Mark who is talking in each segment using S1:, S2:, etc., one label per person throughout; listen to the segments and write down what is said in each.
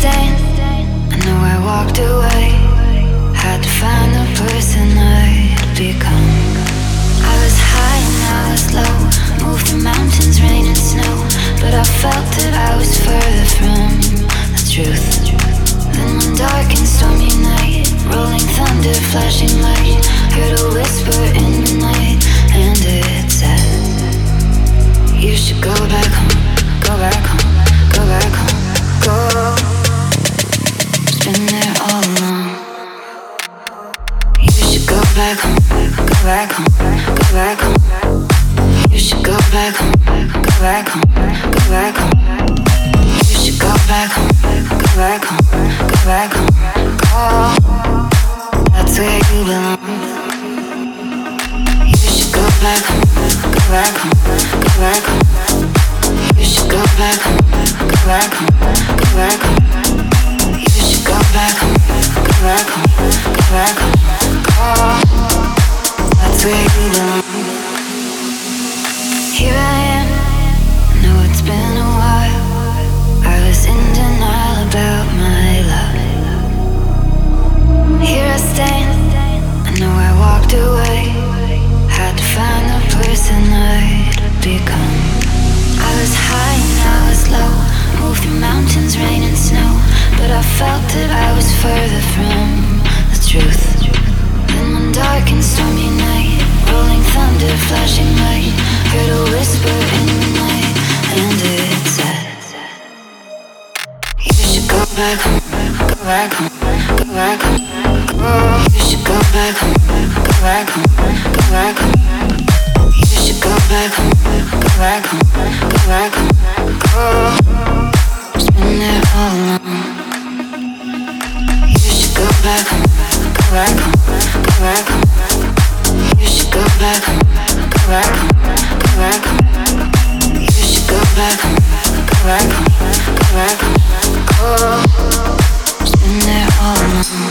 S1: stain. I know I walked away. Had to find the person I'd become. I was high and I was low. Moved through mountains, rain and snow. But I felt that I was further from the truth. Then one dark and stormy night, rolling thunder, flashing light, heard a whisper in the night, and it said, you should go back home, go back home, go back home, go. It's been there all along. You should go back home, go back home, go back home. You should go back home, go back home, go back home. You should go back home, go back home, go back home, go. That's where you belong. You should go back home, go back home, go back home. You should go back home, go back home, go back home. You should go back home, go back home, go back home, go. That's where you belong. Here I am, I know it's been a while. I was in denial about my love. Here I stand, I know I walked away. Had to find the person I'd become. I was high and I was low. Moved through mountains, rain and snow. But I felt that I was further from the truth. Then one dark and stormy night, rolling thunder, flashing light, heard a whisper in the night, and it said, you should go back home, go back home, go back home, go. You should go back home, go back home, go back home. You should go back home, go back home, go back home, go. It's been there all along. You should go back home, go back home, go back home. You should go back home, go back home, go back home. You should go back home, go back home, go back home, go. It's been there all along.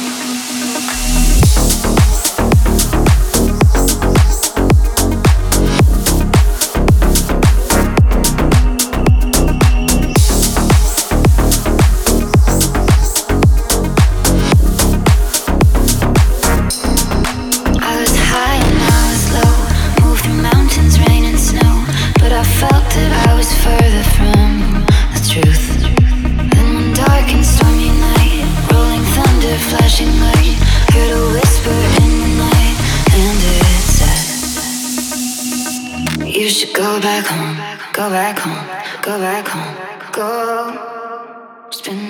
S1: You should go back home, go back home, go back home, go. Spin